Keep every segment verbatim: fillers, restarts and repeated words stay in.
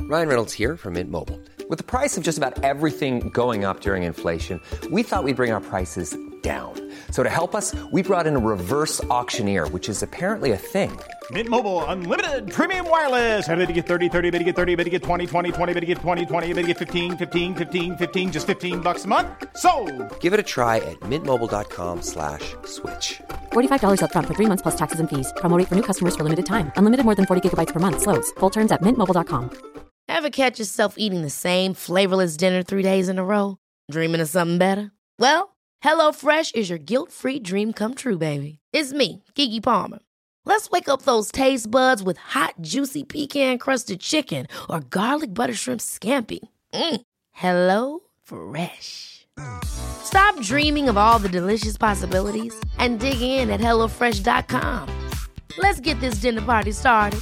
Ryan Reynolds here from Mint Mobile. With the price of just about everything going up during inflation, we thought we'd bring our prices down. So to help us, we brought in a reverse auctioneer, which is apparently a thing. Mint Mobile Unlimited Premium Wireless. How to get thirty, thirty, how to get thirty, how to get twenty, twenty, twenty, how to get twenty, twenty, how to get fifteen, fifteen, fifteen, fifteen, just fifteen bucks a month? Sold! Give it a try at mintmobile.com slash switch. forty-five dollars up front for three months plus taxes and fees. Promo rate for new customers for limited time. Unlimited more than forty gigabytes per month. Slows full terms at mint mobile dot com. Ever catch yourself eating the same flavorless dinner three days in a row? Dreaming of something better? Well, HelloFresh is your guilt-free dream come true, baby. It's me, Keke Palmer. Let's wake up those taste buds with hot, juicy pecan-crusted chicken or garlic butter shrimp scampi. Mm. Hello Fresh. Stop dreaming of all the delicious possibilities and dig in at hello fresh dot com. Let's get this dinner party started.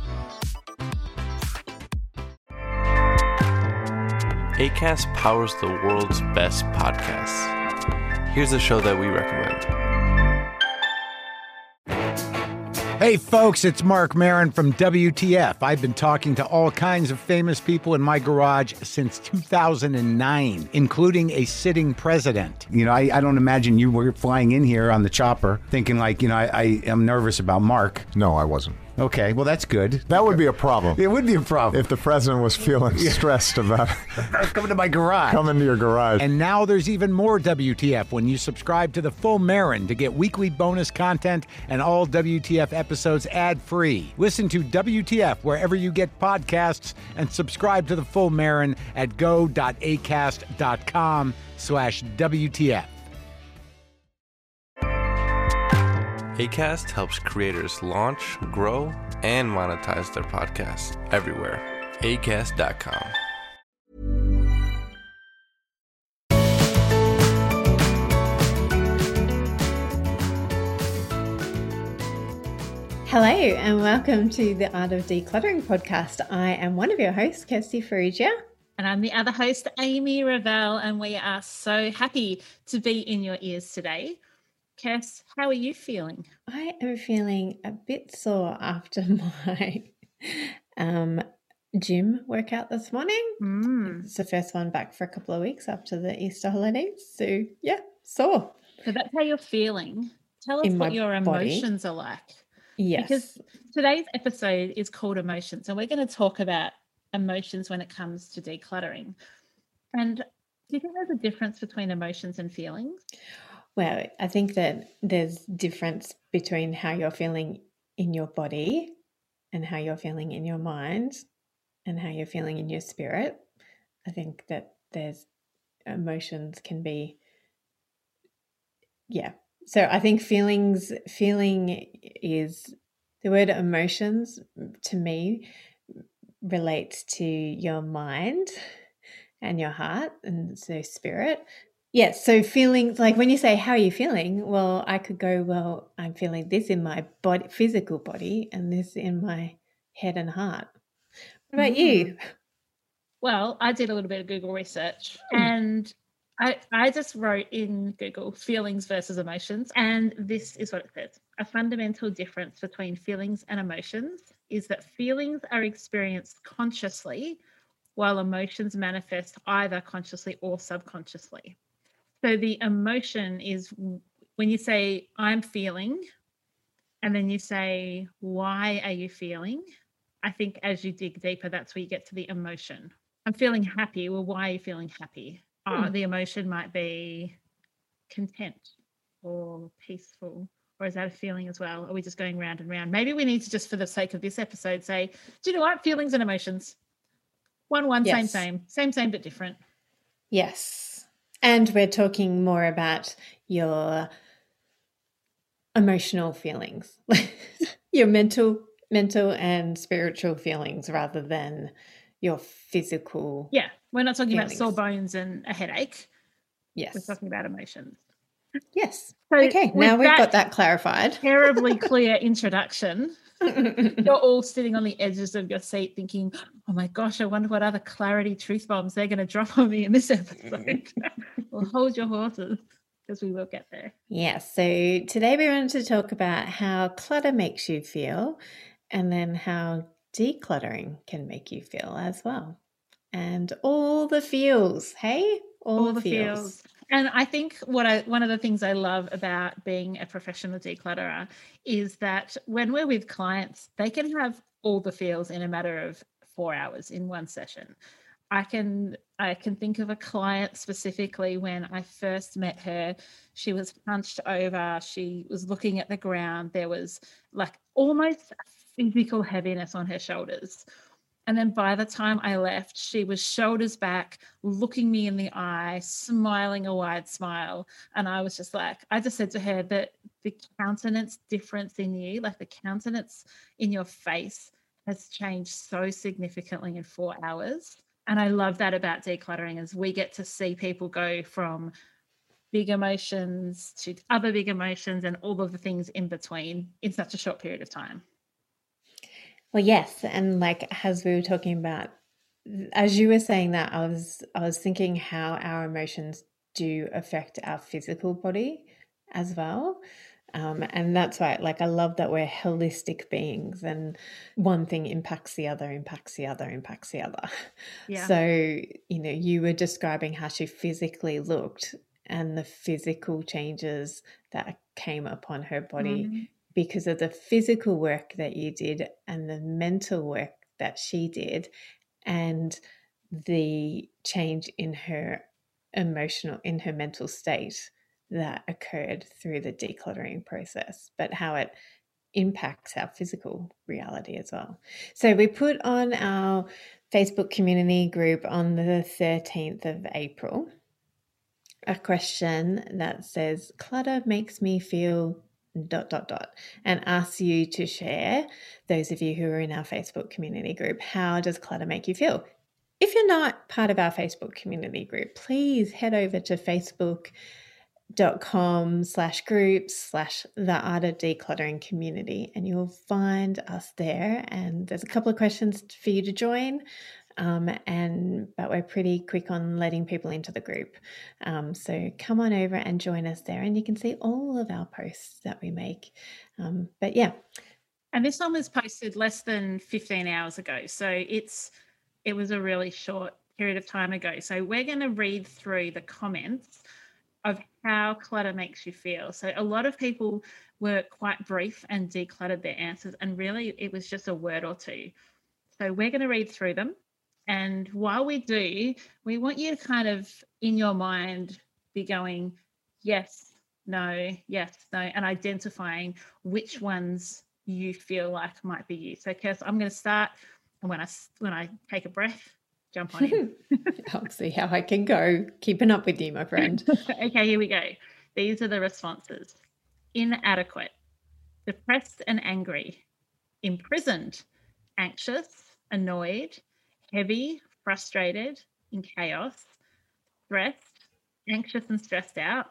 Acast powers the world's best podcasts. Here's a show that we recommend. Hey folks, it's Mark Maron from W T F. I've been talking to all kinds of famous people in my garage since two thousand nine, including a sitting president. You know, I, I don't imagine you were flying in here on the chopper thinking like, you know, I, I am nervous about Mark. No, I wasn't. Okay, well, that's good. That would be a problem. It would be a problem. If the president was feeling stressed about coming to my garage. Coming to your garage. And now there's even more W T F when you subscribe to the full Maron to get weekly bonus content and all W T F episodes ad-free. Listen to W T F wherever you get podcasts and subscribe to the full Maron at go.acast.com slash WTF. Acast helps creators launch, grow, and monetize their podcasts everywhere. acast dot com. Hello and welcome to the Art of Decluttering podcast. I am one of your hosts, Kirsty Ferrugia. And I'm the other host, Amy Revell, and we are so happy to be in your ears today. Kirst, how are you feeling? I am feeling a bit sore after my um, gym workout this morning. Mm. It's the first one back for a couple of weeks after the Easter holidays. So, yeah, sore. So that's how you're feeling. Tell us In what your body. emotions are like. Yes. Because today's episode is called Emotions, and we're going to talk about emotions when it comes to decluttering. And do you think there's a difference between emotions and feelings? Well, I think that there's difference between how you're feeling in your body and how you're feeling in your mind and how you're feeling in your spirit. I think that there's emotions can be, yeah. So I think feelings, feeling is, the word emotions to me relates to your mind and your heart, and so spirit. Yes, so feelings, like when you say, how are you feeling? Well, I could go, well, I'm feeling this in my body, physical body, and this in my head and heart. What about mm. you? Well, I did a little bit of Google research mm. and I, I just wrote in Google feelings versus emotions, and this is what it says. A fundamental difference between feelings and emotions is that feelings are experienced consciously while emotions manifest either consciously or subconsciously. So the emotion is when you say, I'm feeling, and then you say, why are you feeling? I think as you dig deeper, that's where you get to the emotion. I'm feeling happy. Well, why are you feeling happy? Hmm. Uh, the emotion might be content or peaceful. Or is that a feeling as well? Are we just going round and round? Maybe we need to just, for the sake of this episode, say, do you know what? Feelings and emotions. One, one, yes. same, same. Same, same, but different. Yes. And we're talking more about your emotional feelings, your mental, mental and spiritual feelings rather than your physical. Yeah, we're not talking feelings. about sore bones and a headache. Yes. We're talking about emotions. Yes. So okay, now we've got that clarified. Terribly clear introduction. You're all sitting on the edges of your seat thinking, oh my gosh, I wonder what other clarity truth bombs they're going to drop on me in this episode. Well, hold your horses because we will get there. Yeah, so today we wanted to talk about how clutter makes you feel and then how decluttering can make you feel as well. And all the feels, hey? All, all the the feels. feels. And I think what I one of the things I love about being a professional declutterer is that when we're with clients, they can have all the feels in a matter of four hours in one session. I can I can think of a client specifically when I first met her. She was hunched over. She was looking at the ground. There was like almost physical heaviness on her shoulders. And then by the time I left, she was shoulders back, looking me in the eye, smiling a wide smile. And I was just like, I just said to her that the countenance difference in you, like the countenance in your face has changed so significantly in four hours. And I love that about decluttering is we get to see people go from big emotions to other big emotions and all of the things in between in such a short period of time. Well, yes, and like as we were talking about, as you were saying that, I was I was thinking how our emotions do affect our physical body as well, um, and that's why, like, I love that we're holistic beings, and one thing impacts the other, impacts the other, impacts the other. Yeah. So, you know, you were describing how she physically looked and the physical changes that came upon her body. Mm-hmm. Because of the physical work that you did and the mental work that she did and the change in her emotional, in her mental state that occurred through the decluttering process, but how it impacts our physical reality as well. So we put on our Facebook community group on the thirteenth of April a question that says, clutter makes me feel dot, dot, dot, and ask you to share, those of you who are in our Facebook community group, how does clutter make you feel? If you're not part of our Facebook community group, please head over to facebook.com slash groups slash the art of decluttering community, and you'll find us there. And there's a couple of questions for you to join. Um, and but we're pretty quick on letting people into the group. Um, so come on over and join us there, and you can see all of our posts that we make. Um, but yeah. And this one was posted less than fifteen hours ago. So it's it was a really short period of time ago. So we're going to read through the comments of how clutter makes you feel. So a lot of people were quite brief and decluttered their answers, and really it was just a word or two. So we're going to read through them. And while we do, we want you to kind of, in your mind, be going, yes, no, yes, no, and identifying which ones you feel like might be you. So, Kirst, I'm going to start, and when I, when I take a breath, jump on in. I'll see how I can go. Keeping up with you, my friend. Okay, here we go. These are the responses. Inadequate, depressed and angry, imprisoned, anxious, annoyed, heavy, frustrated, in chaos, stressed, anxious and stressed out,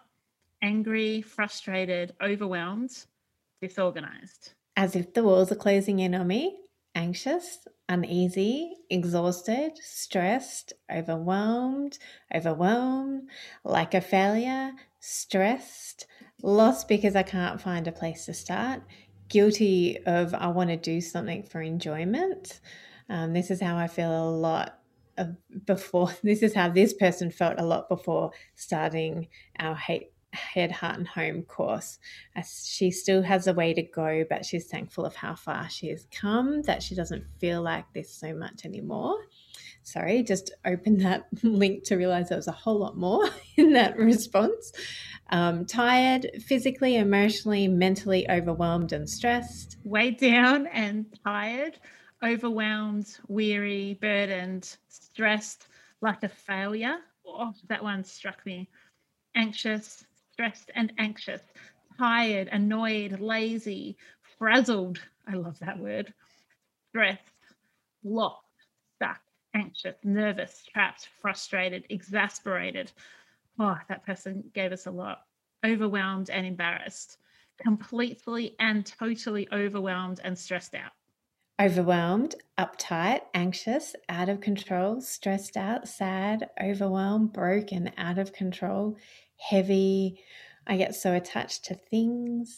angry, frustrated, overwhelmed, disorganized. As if the walls are closing in on me, anxious, uneasy, exhausted, stressed, overwhelmed, overwhelmed, like a failure, stressed, lost because I can't find a place to start, guilty of I want to do something for enjoyment. Um, this is how I feel a lot of before. This is how this person felt a lot before starting our hate, Head, Heart and Home course. As she still has a way to go, but she's thankful of how far she has come, that she doesn't feel like this so much anymore. Sorry, just opened that link to realize there was a whole lot more in that response. Um, tired, physically, emotionally, mentally overwhelmed and stressed. Weighed down and tired. Overwhelmed, weary, burdened, stressed, like a failure. Oh, that one struck me. Anxious, stressed and anxious, tired, annoyed, lazy, frazzled. I love that word. Stressed, locked, stuck, anxious, nervous, trapped, frustrated, exasperated. Oh, that person gave us a lot. Overwhelmed and embarrassed. Completely and totally overwhelmed and stressed out. Overwhelmed, uptight, anxious, out of control, stressed out, sad, overwhelmed, broken, out of control, heavy. I get so attached to things,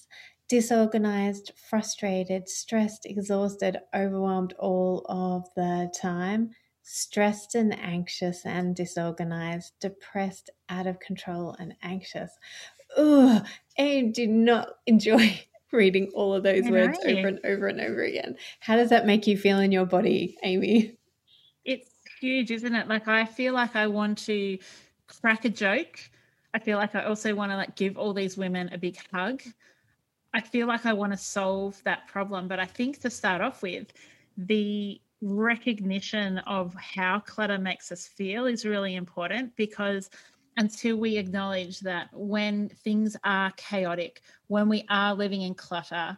disorganized, frustrated, stressed, exhausted, overwhelmed all of the time, stressed and anxious and disorganized, depressed, out of control and anxious. Ugh, I do not enjoy reading all of those I words know. over and over and over again. How does that make you feel in your body, Amy? It's huge, isn't it? Like, I feel like I want to crack a joke. I feel like I also want to like give all these women a big hug. I feel like I want to solve that problem. But I think to start off with, the recognition of how clutter makes us feel is really important, because until we acknowledge that when things are chaotic, when we are living in clutter,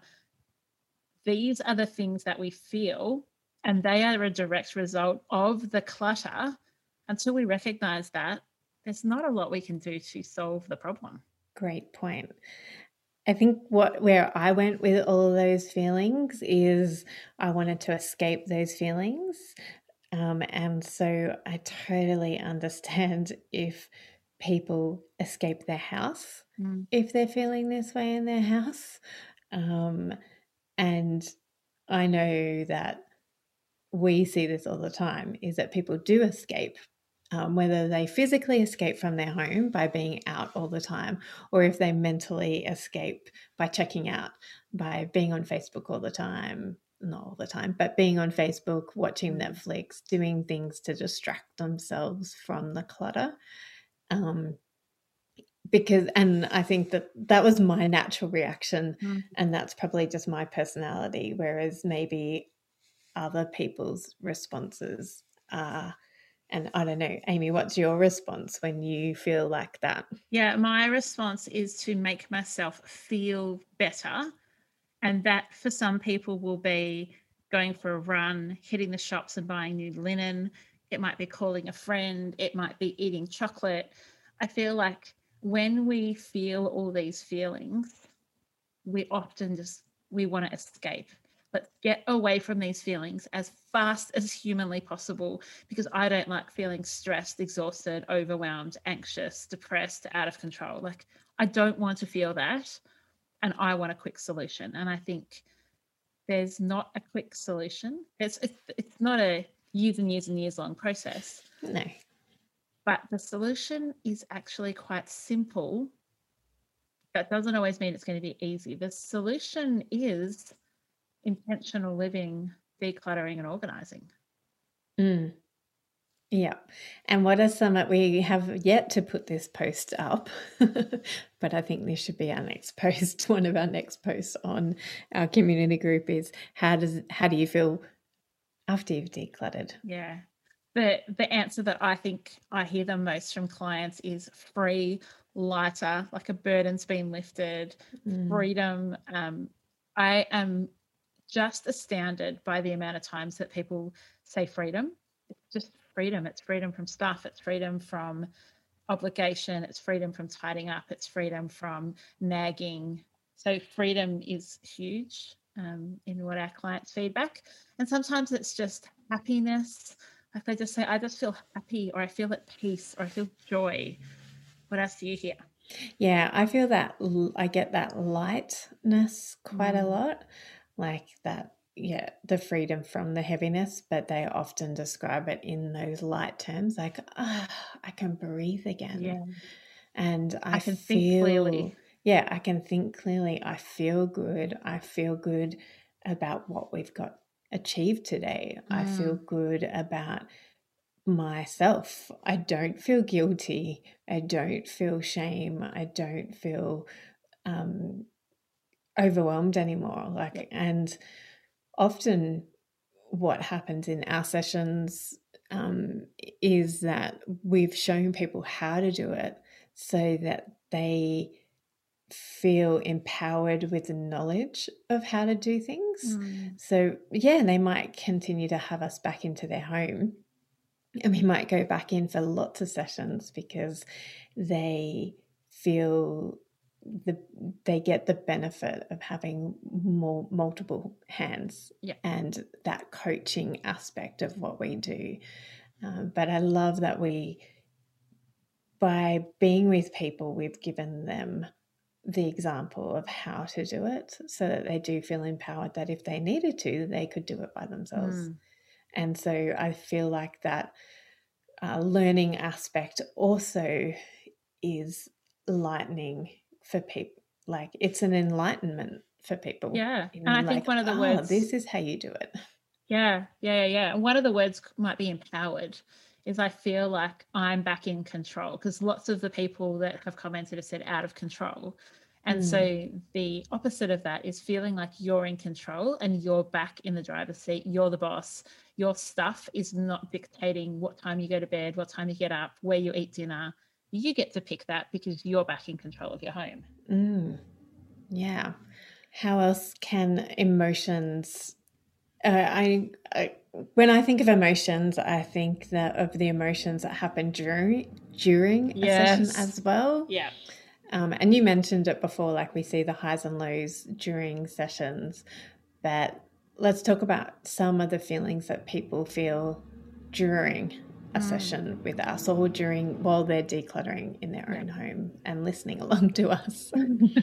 these are the things that we feel, and they are a direct result of the clutter. Until we recognize that, there's not a lot we can do to solve the problem. Great point. I think what where I went with all of those feelings is I wanted to escape those feelings. Um, and so I totally understand if people escape their house, Mm. if they're feeling this way in their house. Um, and I know that we see this all the time, is that people do escape, um, whether they physically escape from their home by being out all the time, or if they mentally escape by checking out, by being on Facebook all the time, not all the time, but being on Facebook, watching Mm. Netflix, doing things to distract themselves from the clutter. Um, because, and I think that that was my natural reaction, Mm. and that's probably just my personality, whereas maybe other people's responses are, and I don't know, Amy, what's your response when you feel like that? Yeah, my response is to make myself feel better. And that for some people will be going for a run, hitting the shops and buying new linen. It might be calling a friend. It might be eating chocolate. I feel like when we feel all these feelings, we often just, we want to escape. Let's get away from these feelings as fast as humanly possible, because I don't like feeling stressed, exhausted, overwhelmed, anxious, depressed, out of control. Like, I don't want to feel that, and I want a quick solution. And I think there's not a quick solution. It's it's, it's not a years and years and years long process. No. But the solution is actually quite simple. That doesn't always mean it's going to be easy. The solution is intentional living, decluttering, and organizing. Mm. Yeah. And what are some that we have yet to put this post up, but I think this should be our next post. One of our next posts on our community group is how does how do you feel after you've decluttered? Yeah. The the answer that I think I hear the most from clients is free, lighter, like a burden's been lifted, Mm. freedom. Um, I am just astounded by the amount of times that people say freedom. It's just freedom. It's freedom from stuff. It's freedom from obligation. It's freedom from tidying up. It's freedom from nagging. So freedom is huge um, in what our clients feedback. And sometimes it's just happiness. Like they just say, I just feel happy, or I feel at peace, or I feel joy. What else do you hear? Yeah, I feel that l- I get that lightness quite a Mm. lot, like that, yeah, the freedom from the heaviness, but they often describe it in those light terms, like, ah, I can breathe again. Yeah. And I, I can feel, think clearly. yeah, I can think clearly. I feel good. I feel good about what we've got achieved today. I feel good about myself. I don't feel guilty. I don't feel shame. I don't feel um, overwhelmed anymore. Like, Yep. and often what happens in our sessions um, is that we've shown people how to do it so that they feel empowered with the knowledge of how to do things. Mm. So yeah, they might continue to have us back into their home, and we might go back in for lots of sessions because they feel the they get the benefit of having more multiple hands. Yeah. And that coaching aspect of what we do. Um, but I love that we, by being with people, we've given them the example of how to do it so that they do feel empowered that if they needed to, they could do it by themselves. Mm. And so I feel like that uh, learning aspect also is lightening for people. Like it's an enlightenment for people. Yeah. You And I know, think like, one of the oh, words, this is how you do it. yeah, yeah, yeah, yeah. And one of the words might be empowered. Is I feel like I'm back in control, because lots of the people that have commented have said out of control. And Mm. so the opposite of that is feeling like you're in control and you're back in the driver's seat. You're the boss. Your stuff is not dictating what time you go to bed, what time you get up, where you eat dinner. You get to pick that because you're back in control of your home. Mm. Yeah. How else can emotions... Uh, I, I when I think of emotions, I think that of the emotions that happen during during Yes. a session as well. Yeah. Um, and you mentioned it before, like we see the highs and lows during sessions. But let's talk about some of the feelings that people feel during a Mm. session with us, or during while they're decluttering in their own home and listening along to us.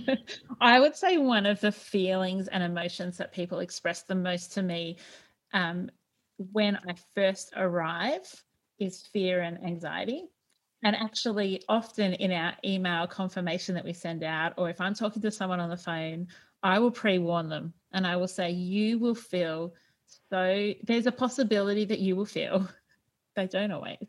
I would say one of the feelings and emotions that people express the most to me um, when I first arrive is fear and anxiety. And actually, often in our email confirmation that we send out, or if I'm talking to someone on the phone, I will pre-warn them and I will say, you will feel so, there's a possibility that you will feel, they don't always,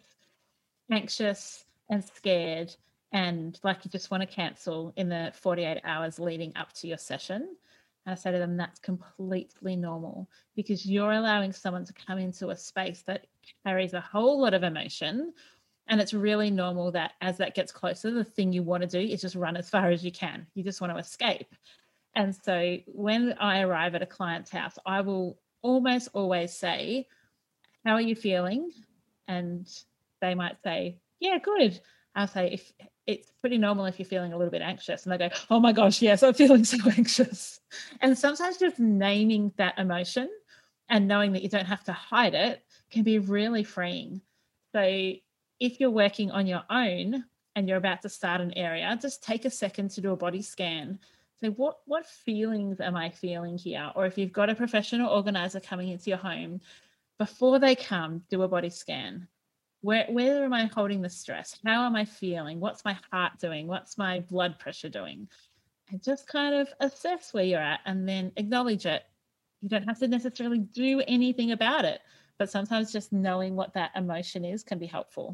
anxious and scared and like you just want to cancel in the forty-eight hours leading up to your session. And I say to them, that's completely normal, because you're allowing someone to come into a space that carries a whole lot of emotion. And it's really normal that as that gets closer, the thing you want to do is just run as far as you can. You just want to escape. And so when I arrive at a client's house, I will almost always say, how are you feeling? And they might say, yeah, good. I'll say, if it's pretty normal if you're feeling a little bit anxious. And they go, oh my gosh, yes, I'm feeling so anxious. And sometimes just naming that emotion and knowing that you don't have to hide it can be really freeing. So if you're working on your own and you're about to start an area, just take a second to do a body scan. So what, what feelings am I feeling here? Or if you've got a professional organizer coming into your home, before they come, do a body scan. Where, where am I holding the stress? How am I feeling? What's my heart doing? What's my blood pressure doing? And just kind of assess where you're at and then acknowledge it. You don't have to necessarily do anything about it, but sometimes just knowing what that emotion is can be helpful.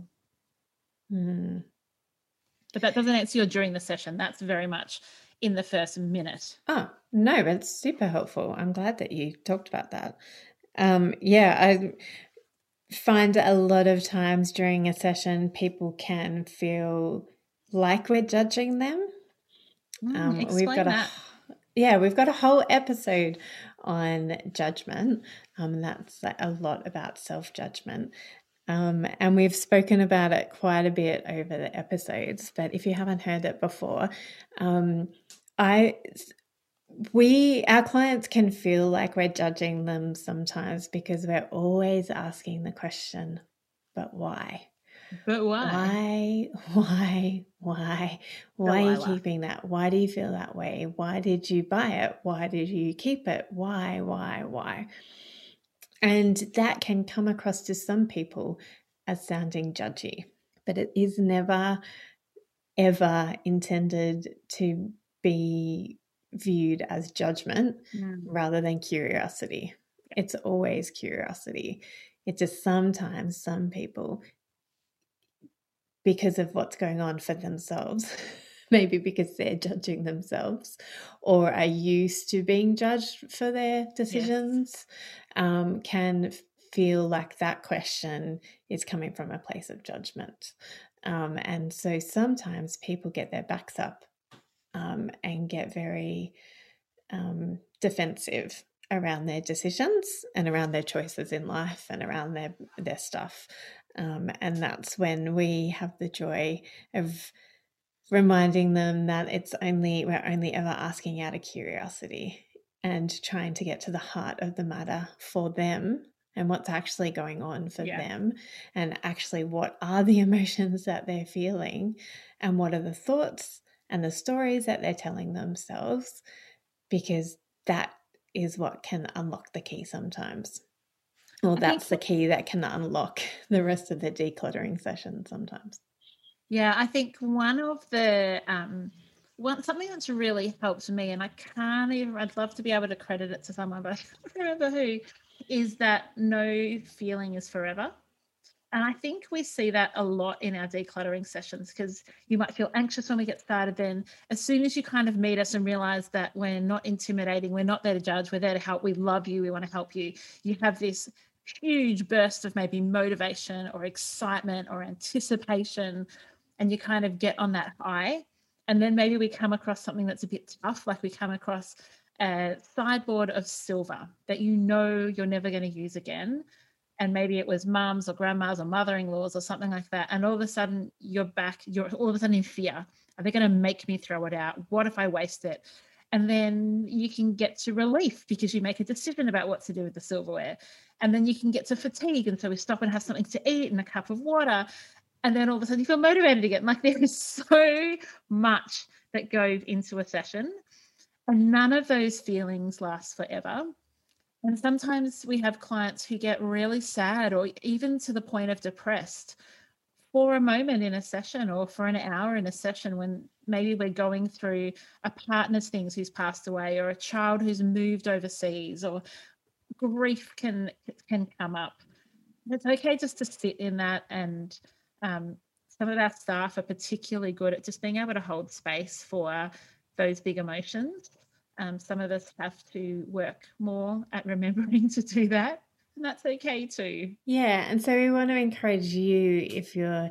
Mm. But that doesn't answer you during the session. That's very much in the first minute. Oh, no, but it's super helpful. I'm glad that you talked about that. Um, yeah, I find a lot of times during a session, people can feel like we're judging them. Mm, Um, explain we've got that. a yeah, we've got a whole episode on judgment, um, and that's like a lot about self-judgment. Um, and we've spoken about it quite a bit over the episodes. But if you haven't heard it before, um, I we our clients can feel like we're judging them sometimes because we're always asking the question, but why? But why? Why, why, why? Why are you Delilah. keeping that? Why do you feel that way? Why did you buy it? Why did you keep it? Why, why, why? And that can come across to some people as sounding judgy, but it is never, ever intended to be viewed as judgment Mm. rather than curiosity. It's always curiosity. It's just sometimes some people, because of what's going on for themselves, maybe because they're judging themselves or are used to being judged for their decisions, um, can feel like that question is coming from a place of judgment. Um, and so sometimes people get their backs up um, and get very um, defensive around their decisions and around their choices in life and around their their stuff. Um, and that's when we have the joy of reminding them that it's only we're only ever asking out of curiosity and trying to get to the heart of the matter for them and what's actually going on for Yeah. them, and actually what are the emotions that they're feeling and what are the thoughts and the stories that they're telling themselves, because that is what can unlock the key sometimes. Well, that's the key that can unlock the rest of the decluttering session sometimes. Yeah, I think one of the um, one something that's really helped me, and I can't even, I'd love to be able to credit it to someone, but I can't remember who, is that no feeling is forever. And I think we see that a lot in our decluttering sessions, because you might feel anxious when we get started. Then as soon as you kind of meet us and realize that we're not intimidating, we're not there to judge, we're there to help, we love you, we want to help you, you have this huge burst of maybe motivation or excitement or anticipation, and you kind of get on that high. And then maybe we come across something that's a bit tough, like we come across a sideboard of silver that you know you're never going to use again. And maybe it was mums or grandmas or mother-in-laws or something like that. And all of a sudden you're back, you're all of a sudden in fear. Are they going to make me throw it out? What if I waste it? And then you can get to relief because you make a decision about what to do with the silverware. And then you can get to fatigue. And so we stop and have something to eat and a cup of water. And then all of a sudden you feel motivated again. Like there is so much that goes into a session, and none of those feelings last forever. And sometimes we have clients who get really sad or even to the point of depressed for a moment in a session or for an hour in a session, when maybe we're going through a partner's things who's passed away, or a child who's moved overseas, or grief can can come up. It's okay just to sit in that, and um, some of our staff are particularly good at just being able to hold space for those big emotions. Um, some of us have to work more at remembering to do that, and that's okay too. Yeah, and so we want to encourage you, if you're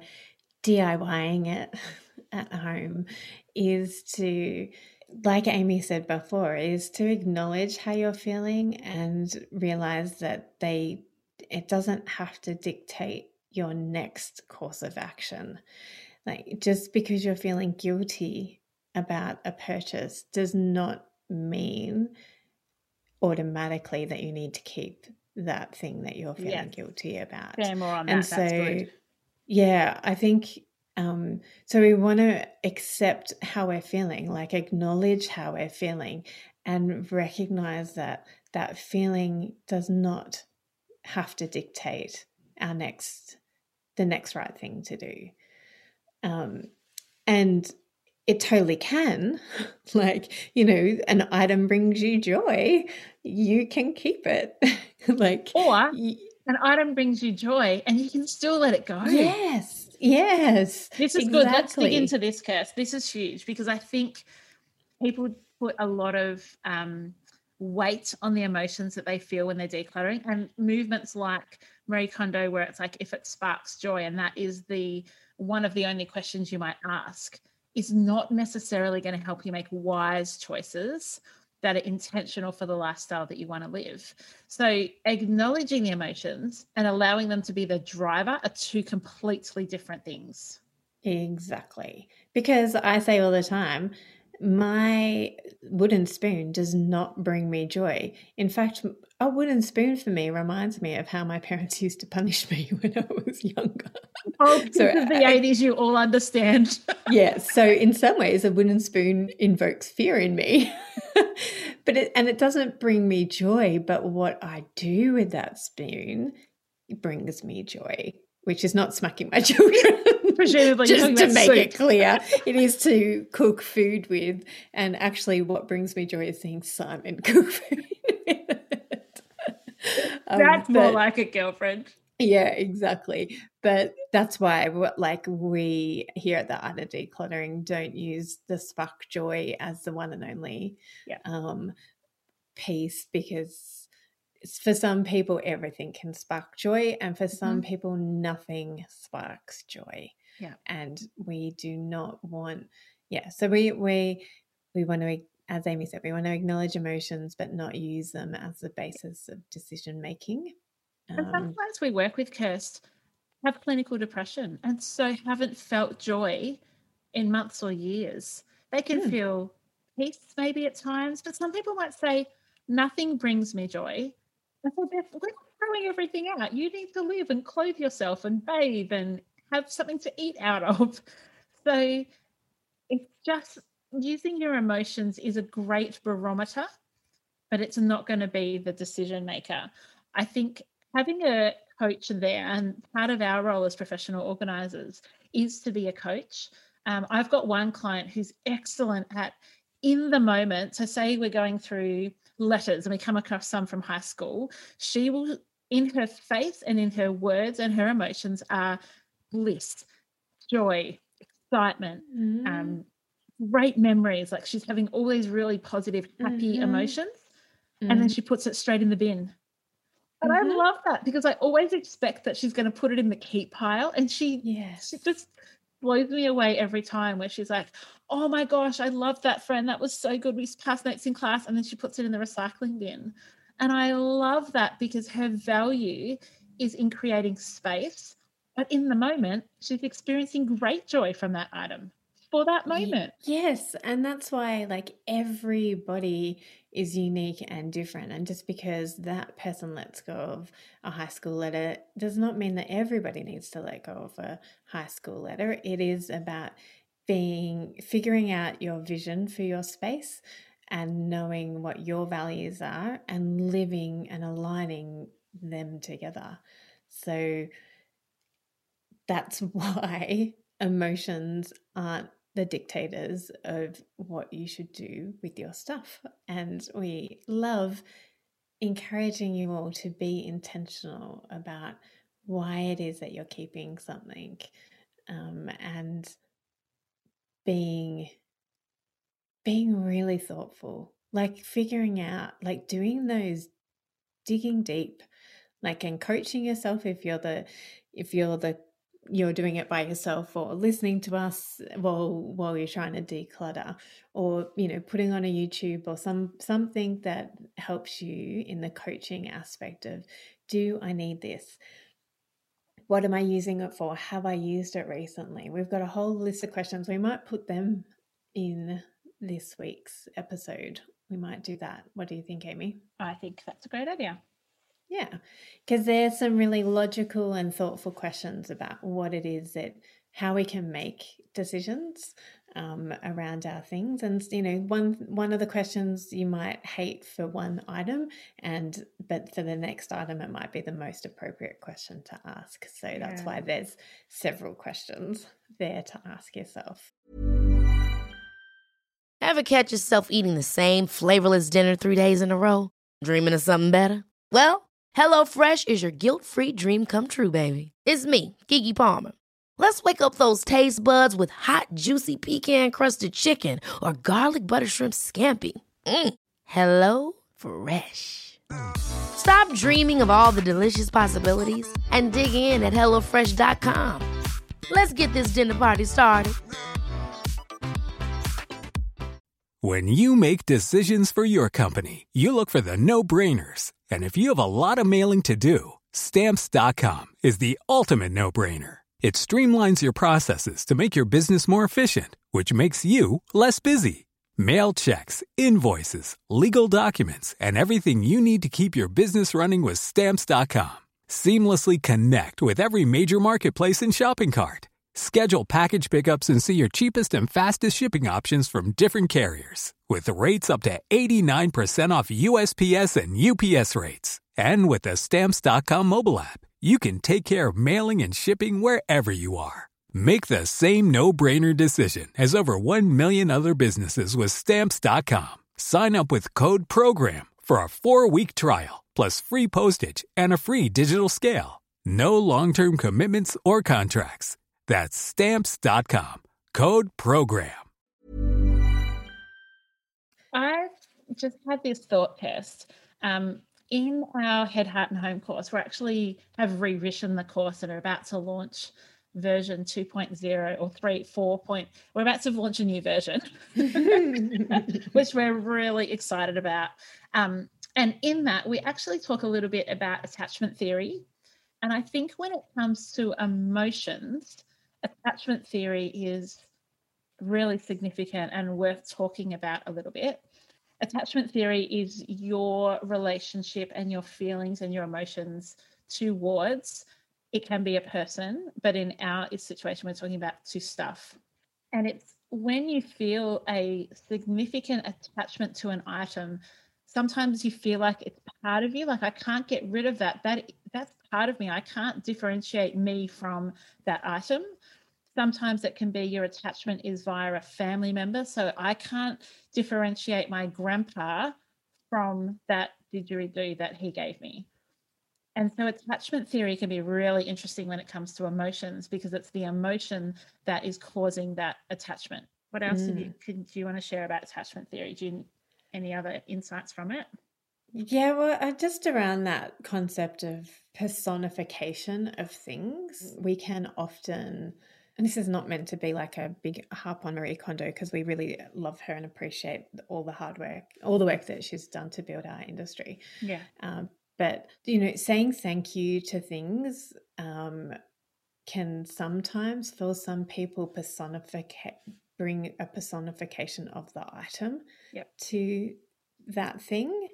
DIYing it at home, is to, like Amy said before, is to acknowledge how you're feeling and realize that they it doesn't have to dictate your next course of action. Like, just because you're feeling guilty about a purchase does not mean automatically that you need to keep that thing that you're feeling yeah. guilty about. Yeah, more on and that. So, that's good. Yeah, I think um, so. We want to accept how we're feeling, like acknowledge how we're feeling, and recognize that that feeling does not have to dictate our next, the next right thing to do. Um, and it totally can. Like, you know, an item brings you joy, you can keep it. Like, or an item brings you joy and you can still let it go. Yes, yes. This is exactly. good. Let's dig into this, Kirst. This is huge, because I think people put a lot of um, weight on the emotions that they feel when they're decluttering, and movements like Marie Kondo, where it's like, if it sparks joy, and that is the one of the only questions you might ask, is not necessarily going to help you make wise choices that are intentional for the lifestyle that you want to live. So acknowledging the emotions and allowing them to be the driver are two completely different things. Exactly. Because I say all the time, my wooden spoon does not bring me joy. In fact, a wooden spoon for me reminds me of how my parents used to punish me when I was younger. Oh, this so is the I, eighties, you all understand. Yeah, so in some ways a wooden spoon invokes fear in me. But it, and it doesn't bring me joy, but what I do with that spoon brings me joy, which is not smacking my children. Presumably, just to make soup. it clear, it is to cook food with. And actually, what brings me joy is seeing Simon cook food with. Um, that's but, more like a girlfriend. Yeah, exactly. But that's why, like, we here at the Art of Decluttering don't use the spark joy as the one and only yeah. um, piece, because for some people everything can spark joy, and for some mm-hmm. people nothing sparks joy. Yeah, and we do not want. Yeah, so we we we want to, as Amy said, we want to acknowledge emotions, but not use them as the basis of decision making. Um, and sometimes we work with Kirst have clinical depression, and so haven't felt joy in months or years. They can hmm. feel peace maybe at times, but some people might say, nothing brings me joy. And so we're not throwing everything out. You need to live and clothe yourself and bathe and have something to eat out of. So it's just using your emotions is a great barometer, but it's not going to be the decision maker. I think having a coach there, and part of our role as professional organisers is to be a coach. Um, I've got one client who's excellent at in the moment. So say we're going through letters and we come across some from high school, she will, in her face and in her words and her emotions are bliss, joy, excitement, mm. um, great memories. Like she's having all these really positive, happy mm-hmm. emotions, mm. and then she puts it straight in the bin. And mm-hmm. I love that because I always expect that she's going to put it in the keep pile, and she, yes. she just blows me away every time where she's like, oh my gosh, I love that friend. That was so good. We passed notes in class, and then she puts it in the recycling bin. And I love that because her value is in creating space, but in the moment, she's experiencing great joy from that item for that moment. Yes, and that's why like everybody is unique and different. And just because that person lets go of a high school letter does not mean that everybody needs to let go of a high school letter. It is about being figuring out your vision for your space and knowing what your values are and living and aligning them together. So that's why emotions aren't the dictators of what you should do with your stuff. And we love encouraging you all to be intentional about why it is that you're keeping something, um, and being being really thoughtful, like figuring out, like doing those digging deep, like and coaching yourself if you're the if you're the you're doing it by yourself, or listening to us while while you're trying to declutter, or you know putting on a YouTube or some something that helps you in the coaching aspect of, do I need this? What am I using it for? Have I used it recently? We've got a whole list of questions. We might put them in this week's episode. We might do that. What do you think, Amy? I think that's a great idea. Yeah, because there's some really logical and thoughtful questions about what it is that, how we can make decisions um, around our things. And, you know, one one of the questions you might hate for one item, and but for the next item it might be the most appropriate question to ask. So yeah. That's why there's several questions there to ask yourself. Ever catch yourself eating the same flavorless dinner three days in a row? Dreaming of something better? Well, HelloFresh is your guilt-free dream come true, baby. It's me, Keke Palmer. Let's wake up those taste buds with hot, juicy pecan-crusted chicken or garlic butter shrimp scampi. Mm. Hello Fresh. Stop dreaming of all the delicious possibilities and dig in at hello fresh dot com. Let's get this dinner party started. When you make decisions for your company, you look for the no-brainers. And if you have a lot of mailing to do, Stamps dot com is the ultimate no-brainer. It streamlines your processes to make your business more efficient, which makes you less busy. Mail checks, invoices, legal documents, and everything you need to keep your business running with Stamps dot com. Seamlessly connect with every major marketplace and shopping cart. Schedule package pickups and see your cheapest and fastest shipping options from different carriers, with rates up to eighty-nine percent off U S P S and U P S rates. And with the Stamps dot com mobile app, you can take care of mailing and shipping wherever you are. Make the same no-brainer decision as over one million other businesses with Stamps dot com. Sign up with code PROGRAM for a four-week trial, plus free postage and a free digital scale. No long-term commitments or contracts. That's Stamps dot com. Code PROGRAM. I've just had this thought test. Um, in our Head, Heart and Home course, we actually have rewritten the course and are about to launch version two point oh or three, four. We're about to launch a new version, which we're really excited about. Um, and in that, we actually talk a little bit about attachment theory. And I think when it comes to emotions, attachment theory is really significant and worth talking about a little bit. Attachment theory is your relationship and your feelings and your emotions towards, it can be a person, but in our situation, we're talking about to stuff. And it's when you feel a significant attachment to an item, sometimes you feel like it's part of you, like I can't get rid of that. That that's part of me. I can't differentiate me from that item. Sometimes it can be your attachment is via a family member. So I can't differentiate my grandpa from that didgeridoo that he gave me. And so attachment theory can be really interesting when it comes to emotions, because it's the emotion that is causing that attachment. What else mm. do, you, could, do you want to share about attachment theory? Do you any other insights from it? Yeah, well, uh, just around that concept of personification of things, we can often, and this is not meant to be like a big harp on Marie Kondo, because we really love her and appreciate all the hard work, all the work that she's done to build our industry. Yeah. Um, but, you know, saying thank you to things um, can sometimes, for some people, personificate, bring a personification of the item yep. to that thing.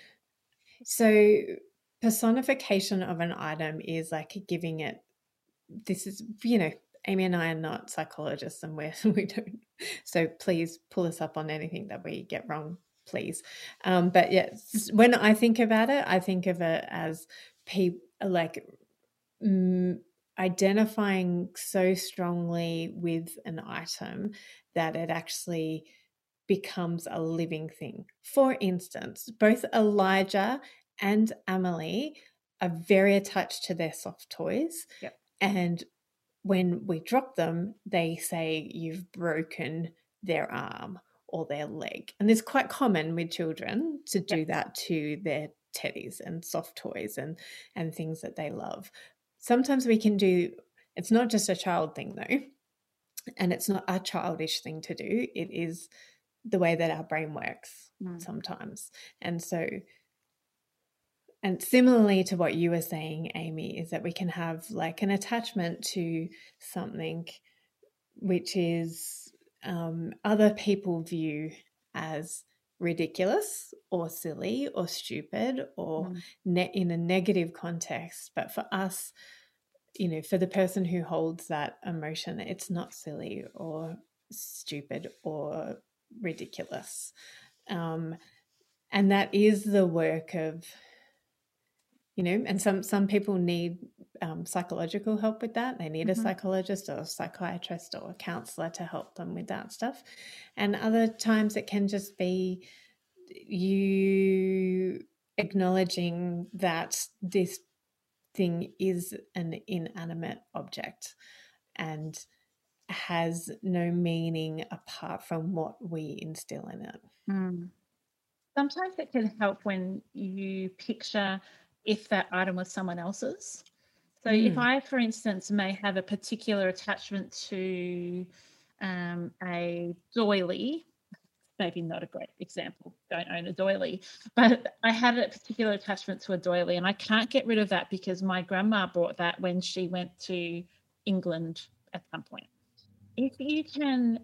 So personification of an item is like giving it, this is, you know, Amy and I are not psychologists, and we're, we don't, so please pull us up on anything that we get wrong, please. Um, but yes, when I think about it, I think of it as people like mm, identifying so strongly with an item that it actually becomes a living thing. For instance, both Elijah and Amelie are very attached to their soft toys. Yep. And when we drop them, they say you've broken their arm or their leg. And it's quite common with children to do yep. that to their teddies and soft toys and, and things that they love. Sometimes we can do, it's not just a child thing though, and it's not a childish thing to do. It is the way that our brain works mm. sometimes. And so, and similarly to what you were saying, Amy, is that we can have like an attachment to something which is um, other people view as ridiculous or silly or stupid or mm. ne- in a negative context. But for us, you know, for the person who holds that emotion, it's not silly or stupid or ridiculous. Um, and that is the work of, you know, and some, some people need um, psychological help with that. They need mm-hmm. a psychologist or a psychiatrist or a counselor to help them with that stuff. And other times it can just be you acknowledging that this thing is an inanimate object and has no meaning apart from what we instill in it. Mm. Sometimes it can help when you picture if that item was someone else's. So mm. if I, for instance, may have a particular attachment to um, a doily, maybe not a great example, don't own a doily, but I had a particular attachment to a doily and I can't get rid of that because my grandma bought that when she went to England at some point. If you can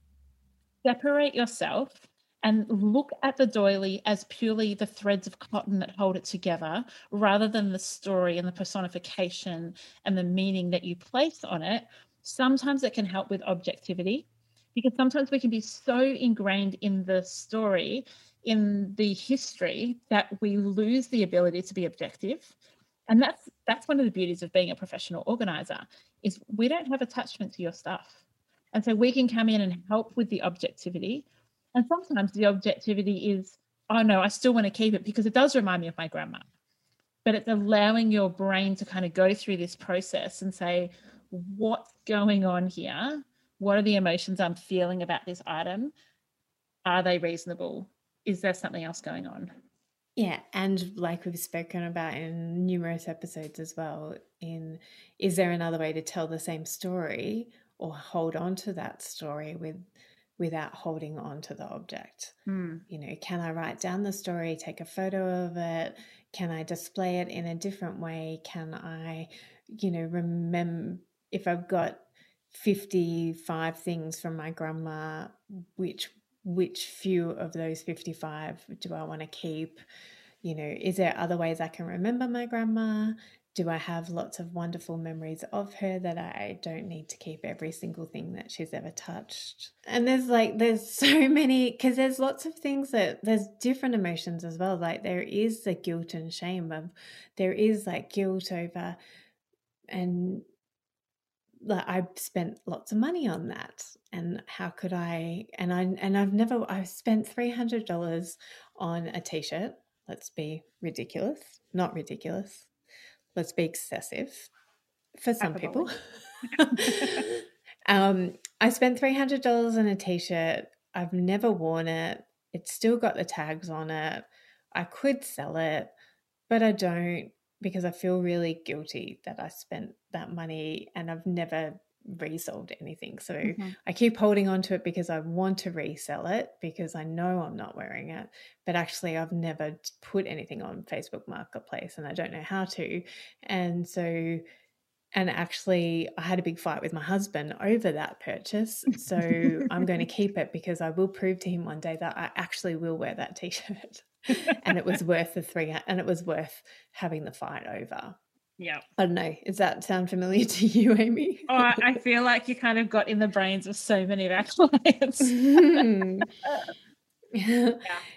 separate yourself and look at the doily as purely the threads of cotton that hold it together, rather than the story and the personification and the meaning that you place on it, sometimes it can help with objectivity, because sometimes we can be so ingrained in the story, in the history, that we lose the ability to be objective. And that's that's one of the beauties of being a professional organizer, is we don't have attachment to your stuff. And so we can come in and help with the objectivity. And sometimes the objectivity is, oh no, I still want to keep it because it does remind me of my grandma. But it's allowing your brain to kind of go through this process and say, what's going on here? What are the emotions I'm feeling about this item? Are they reasonable? Is there something else going on? Yeah, and like we've spoken about in numerous episodes as well, in is there another way to tell the same story or hold on to that story with without holding on to the object? Mm. You know, can I write down the story, take a photo of it? Can I display it in a different way? Can I, you know, remember if I've got fifty-five things from my grandma, which which few of those fifty-five do I want to keep? You know, is there other ways I can remember my grandma? do I have lots of wonderful memories of her that I don't need to keep every single thing that she's ever touched? And there's like, there's so many, because there's lots of things that, there's different emotions as well. Like there is the guilt and shame of, there is like guilt over, and like I spent lots of money on that, and how could I, and I, and I've never, I've spent three hundred dollars on a t-shirt. Let's be ridiculous, not ridiculous. Let's be excessive for some people. um, I spent three hundred dollars on a t-shirt. I've never worn it. It's still got the tags on it. I could sell it, but I don't, because I feel really guilty that I spent that money and I've never resold anything. So mm-hmm. I keep holding on to it because I want to resell it, because I know I'm not wearing it, but actually I've never put anything on Facebook Marketplace and I don't know how to. And so, and actually I had a big fight with my husband over that purchase. So I'm going to keep it, because I will prove to him one day that I actually will wear that t-shirt. And it was worth the three, and it was worth having the fight over. Yeah. I don't know. Does that sound familiar to you, Amy? Oh, I, I feel like you kind of got in the brains of so many of our clients. yeah.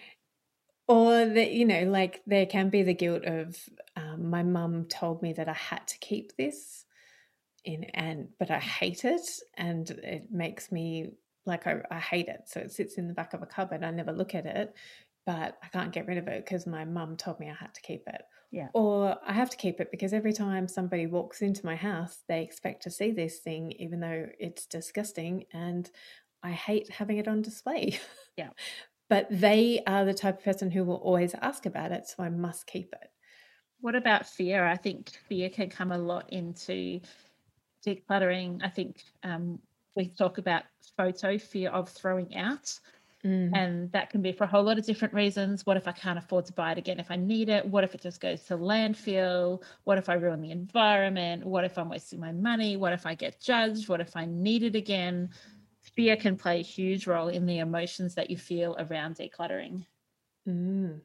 Or that, you know, like there can be the guilt of um, my mum told me that I had to keep this in, and but I hate it, and it makes me like I, I hate it. So it sits in the back of a cupboard. I never look at it, but I can't get rid of it because my mum told me I had to keep it. Yeah. Or I have to keep it because every time somebody walks into my house, they expect to see this thing, even though it's disgusting, and I hate having it on display. Yeah. But they are the type of person who will always ask about it, so I must keep it. What about fear? I think fear can come a lot into decluttering. I think um, we talk about photo fear of throwing out. Mm. And that can be for a whole lot of different reasons. What if I can't afford to buy it again if I need it? What if it just goes to landfill? What if I ruin the environment? What if I'm wasting my money? What if I get judged? What if I need it again? Fear can play a huge role in the emotions that you feel around decluttering. Mm.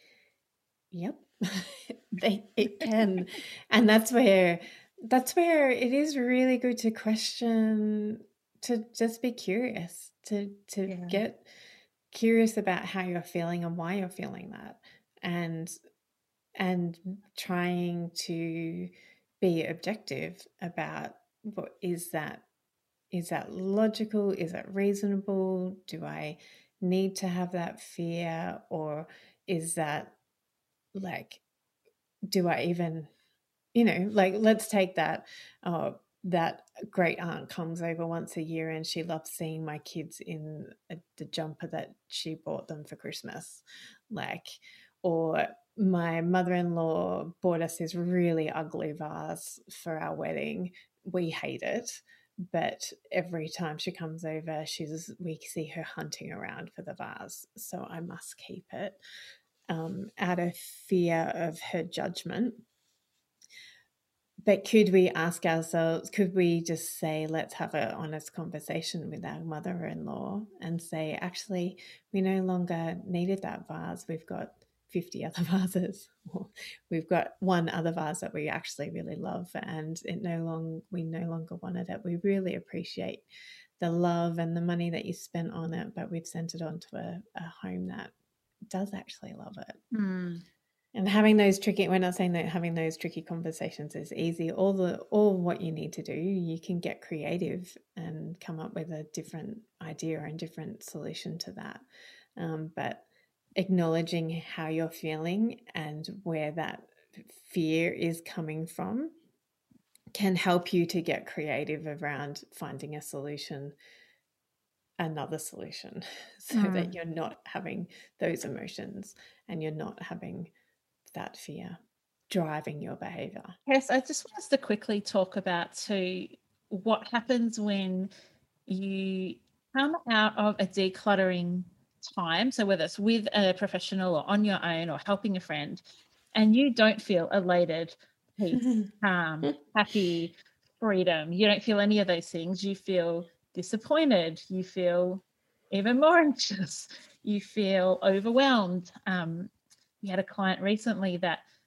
Yep, they, it can. And that's where that's where it is really good to question, to just be curious, to to yeah. get curious about how you're feeling and why you're feeling that, and and trying to be objective about what is that is that logical, is that reasonable, do I need to have that fear, or is that like, do I even, you know, like let's take that uh that great aunt comes over once a year and she loves seeing my kids in a, the jumper that she bought them for Christmas. Like, or my mother-in-law bought us this really ugly vase for our wedding. We hate it, but every time she comes over, she's we see her hunting around for the vase. So I must keep it um, out of fear of her judgment. But could we ask ourselves, could we just say, let's have an honest conversation with our mother-in-law and say, actually, we no longer needed that vase. We've got fifty other vases. We've got one other vase that we actually really love, and it no long we no longer wanted it. We really appreciate the love and the money that you spent on it, but we've sent it on to a, a home that does actually love it. Mm. And having those tricky, we're not saying that having those tricky conversations is easy. All the all what you need to do, you can get creative and come up with a different idea and different solution to that. Um, but acknowledging how you're feeling and where that fear is coming from can help you to get creative around finding a solution, another solution, so mm. that you're not having those emotions and you're not having that fear driving your behavior. Yes, I just want us to quickly talk about too what happens when you come out of a decluttering time, so whether it's with a professional or on your own or helping a friend, and you don't feel elated, peace, calm, happy, freedom, you don't feel any of those things, you feel disappointed, you feel even more anxious, you feel overwhelmed. Um, we had a client recently that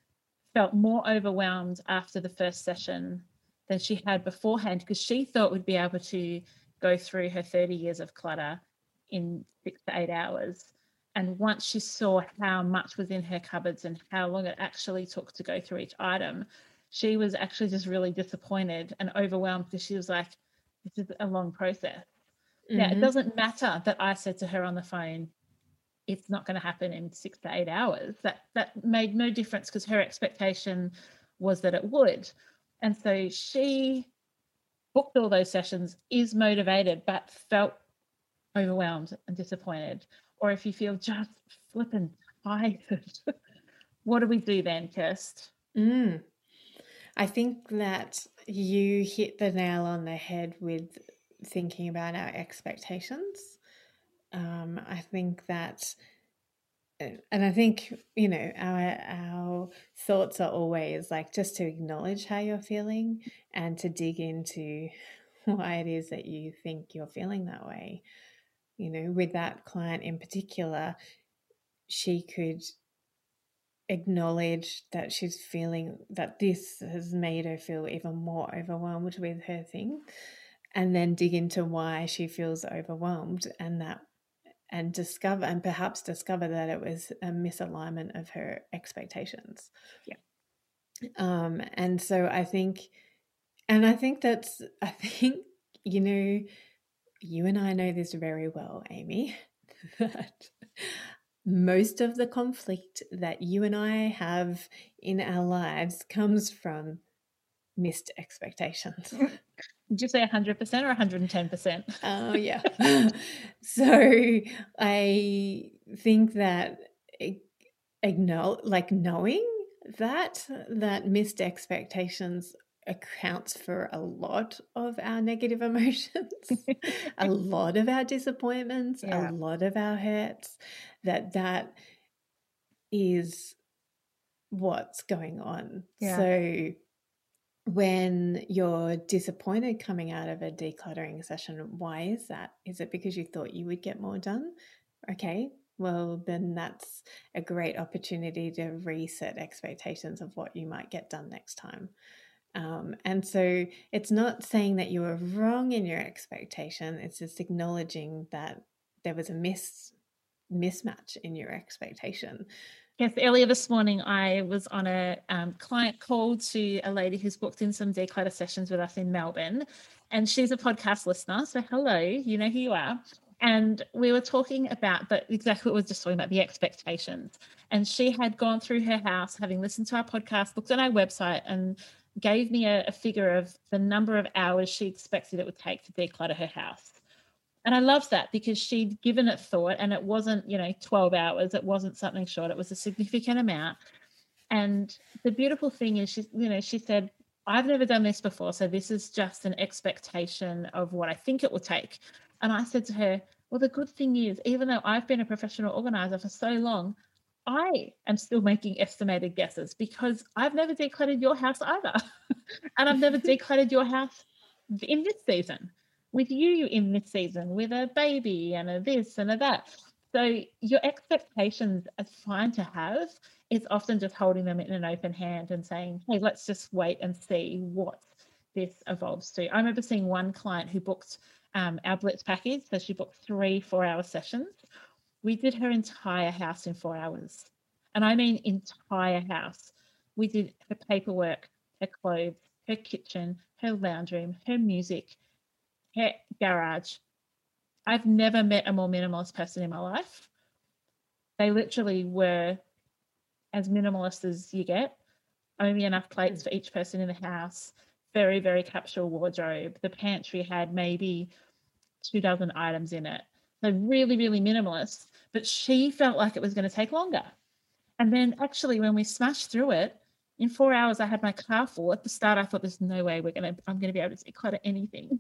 felt more overwhelmed after the first session than she had beforehand, because she thought we'd be able to go through her thirty years of clutter in six to eight hours. And once she saw how much was in her cupboards and how long it actually took to go through each item, she was actually just really disappointed and overwhelmed, because she was like, this is a long process. Mm-hmm. Yeah, it doesn't matter that I said to her on the phone, it's not going to happen in six to eight hours. That that made no difference, because her expectation was that it would. And so she booked all those sessions, is motivated, but felt overwhelmed and disappointed. Or if you feel just flipping tired, what do we do then, Kirst? Mm. I think that you hit the nail on the head with thinking about our expectations. Um, I think that, and I think, you know, our our thoughts are always like just to acknowledge how you're feeling and to dig into why it is that you think you're feeling that way. You know, with that client in particular, she could acknowledge that she's feeling that this has made her feel even more overwhelmed with her thing, and then dig into why she feels overwhelmed, and that and discover and perhaps discover that it was a misalignment of her expectations. Yeah. Um, and so I think, and I think that's, I think, you know, you and I know this very well, Amy, that most of the conflict that you and I have in our lives comes from missed expectations. Did you say one hundred percent or one hundred ten percent? Oh, yeah. So I think that acknowledge, like knowing that, that missed expectations accounts for a lot of our negative emotions, a lot of our disappointments, yeah. a lot of our hurts, that that is what's going on. Yeah. So when you're disappointed coming out of a decluttering session, why is that? Is it because you thought you would get more done? Okay, well, then that's a great opportunity to reset expectations of what you might get done next time. Um, and so it's not saying that you were wrong in your expectation. It's just acknowledging that there was a mis- mismatch in your expectation. Yes, earlier this morning I was on a um, client call to a lady who's booked in some declutter sessions with us in Melbourne, and she's a podcast listener. So hello, you know who you are. And we were talking about the, exactly what we were just talking about, the expectations. And she had gone through her house, having listened to our podcast, looked at our website, and gave me a, a figure of the number of hours she expected it would take to declutter her house. And I loved that, because she'd given it thought, and it wasn't, you know, twelve hours. It wasn't something short. It was a significant amount. And the beautiful thing is, she, you know, she said, I've never done this before, so this is just an expectation of what I think it will take. And I said to her, well, the good thing is, even though I've been a professional organizer for so long, I am still making estimated guesses, because I've never decluttered your house either. And I've never decluttered your house in this season, with you in this season, with a baby and a this and a that. So your expectations are fine to have. It's often just holding them in an open hand and saying, hey, let's just wait and see what this evolves to. I remember seeing one client who booked um, our Blitz package. So she booked three four-hour sessions. We did her entire house in four hours. And I mean entire house. We did her paperwork, her clothes, her kitchen, her lounge room, her music, her garage. I've never met a more minimalist person in my life. They literally were as minimalist as you get. Only enough plates for each person in the house. Very, very capsule wardrobe. The pantry had maybe two dozen items in it. So really, really minimalist. But she felt like it was going to take longer. And then actually when we smashed through it, in four hours I had my car full. At the start I thought there's no way we're going to, I'm going to be able to declutter anything.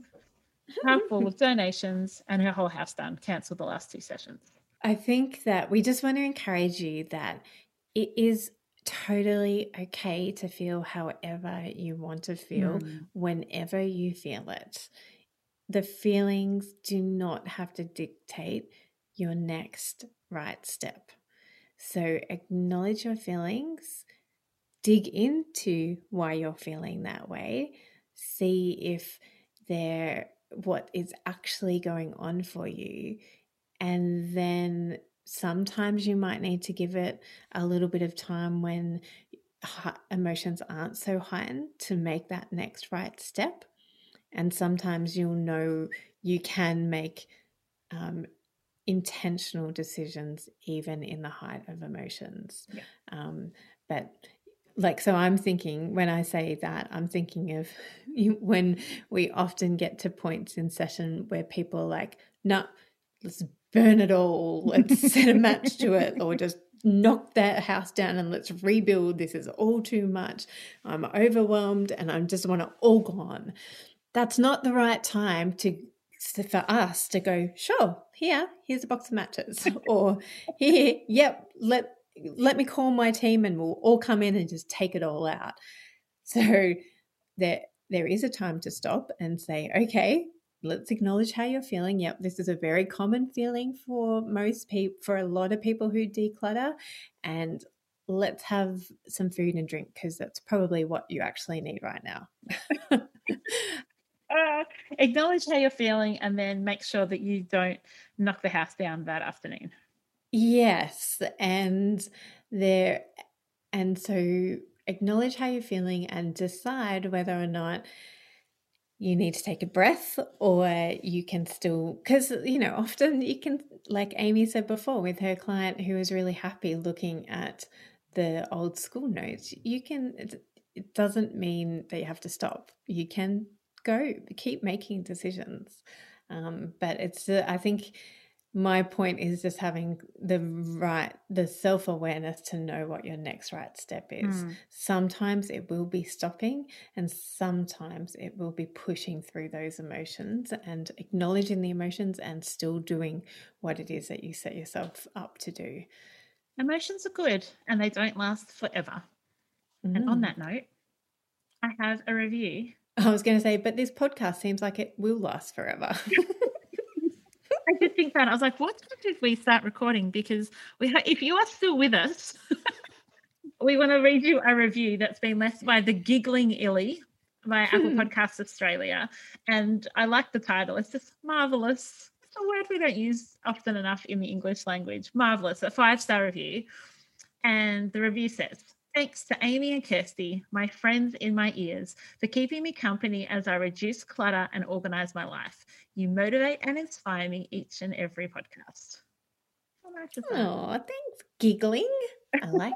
Car full of donations, and her whole house done. Cancelled the last two sessions. I think that we just want to encourage you that it is totally okay to feel however you want to feel, mm. whenever you feel it. The feelings do not have to dictate your next right step. So acknowledge your feelings, dig into why you're feeling that way. See if there what is actually going on for you. And then sometimes you might need to give it a little bit of time when emotions aren't so heightened to make that next right step. And sometimes you'll know you can make um, intentional decisions even in the height of emotions. Yeah. Um, but like, so I'm thinking, when I say that, I'm thinking of when we often get to points in session where people are like, no, let's burn it all. Let's set a match to it, or just knock that house down and let's rebuild. This is all too much. I'm overwhelmed and I just want it all gone. That's not the right time to for us to go, sure, here, here's a box of matches. Or here, yep, let let me call my team and we'll all come in and just take it all out. So there, there is a time to stop and say, okay, let's acknowledge how you're feeling. Yep, this is a very common feeling for most people, for a lot of people who declutter. And let's have some food and drink, because that's probably what you actually need right now. uh, acknowledge how you're feeling and then make sure that you don't knock the house down that afternoon. Yes, and there, and so acknowledge how you're feeling and decide whether or not you need to take a breath, or you can still, because, you know, often you can, like Amy said before with her client who was really happy looking at the old school notes, you can, it doesn't mean that you have to stop. You can go, keep making decisions. Um, but it's, uh, I think my point is just having the right, the self-awareness to know what your next right step is. Mm. Sometimes it will be stopping, and sometimes it will be pushing through those emotions and acknowledging the emotions and still doing what it is that you set yourself up to do. Emotions are good and they don't last forever. Mm. And on that note, I have a review. I was going to say, but this podcast seems like it will last forever. I did think that. I was like, what time did we start recording? Because we, ha- if you are still with us, we want to read you a review that's been left by The Giggling Illy by Apple Podcasts Australia. And I like the title. It's just marvellous. It's a word we don't use often enough in the English language. Marvellous. A five-star review. And the review says, thanks to Amy and Kirsty, my friends in my ears, for keeping me company as I reduce clutter and organise my life. You motivate and inspire me each and every podcast. Oh, thanks, giggling. I like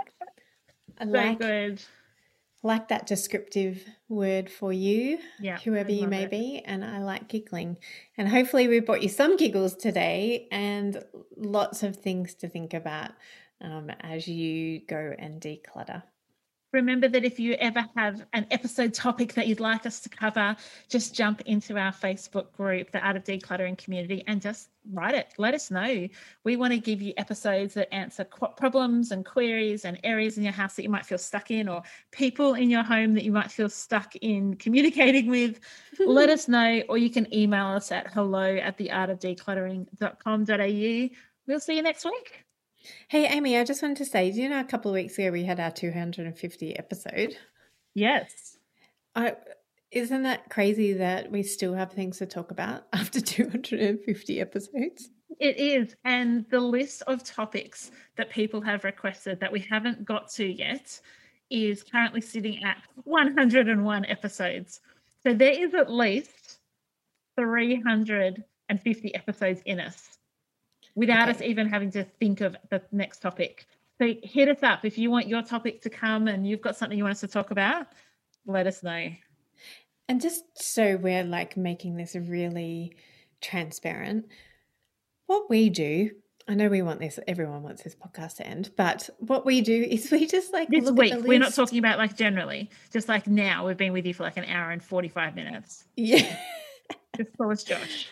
I so like good. like that descriptive word for you, yeah, whoever you may it. be, and I like giggling. And hopefully we brought you some giggles today and lots of things to think about um, as you go and declutter. Remember that if you ever have an episode topic that you'd like us to cover, just jump into our Facebook group, the Art of Decluttering Community, and just write it. Let us know. We want to give you episodes that answer qu- problems and queries and areas in your house that you might feel stuck in, or people in your home that you might feel stuck in communicating with. Let us know, or you can email us at hello at the art of decluttering dot com dot a u. We'll see you next week. Hey, Amy, I just wanted to say, do you know a couple of weeks ago we had our two hundred fifty episode? Yes. I, isn't that crazy that we still have things to talk about after two hundred fifty episodes? It is. And the list of topics that people have requested that we haven't got to yet is currently sitting at one hundred one episodes. So there is at least three hundred fifty episodes in us, without okay. us even having to think of the next topic. So hit us up. If you want your topic to come and you've got something you want us to talk about, let us know. And just so we're like making this really transparent, what we do, I know we want this, everyone wants this podcast to end, but what we do is we just like this look week, at the we're list. not talking about like generally, just like now we've been with you for like an hour and forty-five minutes. Yeah. Just call us Josh.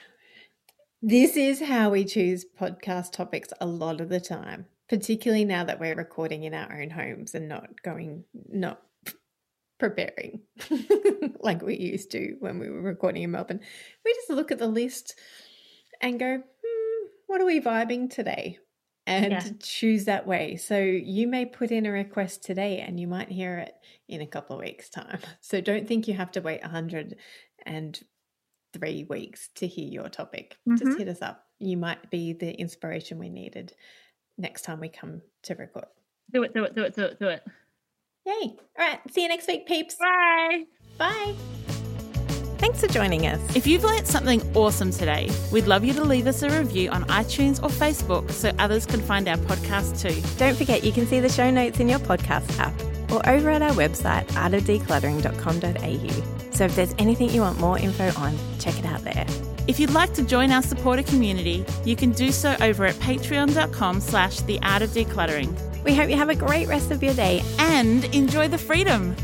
This is how we choose podcast topics a lot of the time, particularly now that we're recording in our own homes and not going, not preparing like we used to when we were recording in Melbourne. We just look at the list and go, hmm, what are we vibing today? and Yeah. choose that way. So you may put in a request today and you might hear it in a couple of weeks' time. So don't think you have to wait one hundred three weeks to hear your topic. Just Mhm. hit us up. You might be the inspiration we needed next time we come to record. Do it, do it, do it, do it, do it. Yay. All right. See you next week, peeps. Bye. Bye. Thanks for joining us. If you've learnt something awesome today, we'd love you to leave us a review on iTunes or Facebook so others can find our podcast too. Don't forget you can see the show notes in your podcast app or over at our website, art of decluttering dot com dot a u. So if there's anything you want more info on, check it out there. If you'd like to join our supporter community, you can do so over at patreon.com slash the art of decluttering. We hope you have a great rest of your day and enjoy the freedom.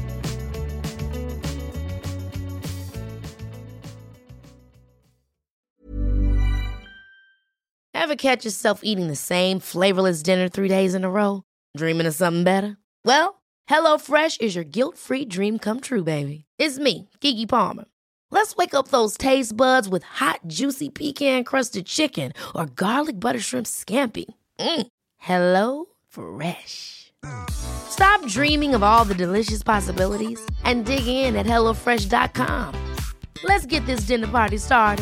Ever catch yourself eating the same flavorless dinner three days in a row? Dreaming of something better? Well, HelloFresh is your guilt-free dream come true, baby. It's me, Keke Palmer. Let's wake up those taste buds with hot, juicy pecan-crusted chicken or garlic butter shrimp scampi. Mm. Hello Fresh. Stop dreaming of all the delicious possibilities and dig in at hello fresh dot com. Let's get this dinner party started.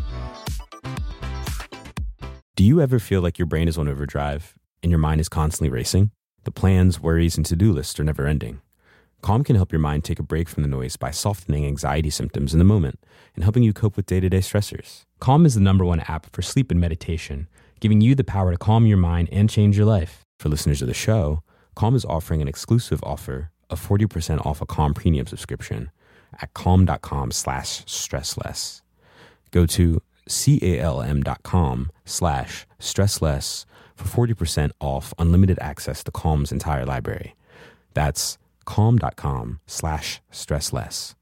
Do you ever feel like your brain is on overdrive and your mind is constantly racing? The plans, worries, and to-do lists are never ending. Calm can help your mind take a break from the noise by softening anxiety symptoms in the moment and helping you cope with day-to-day stressors. Calm is the number one app for sleep and meditation, giving you the power to calm your mind and change your life. For listeners of the show, Calm is offering an exclusive offer of forty percent off a Calm premium subscription at calm.com slash stressless. Go to calm.com slash stressless for forty percent off unlimited access to Calm's entire library. That's calm.com slash stressless.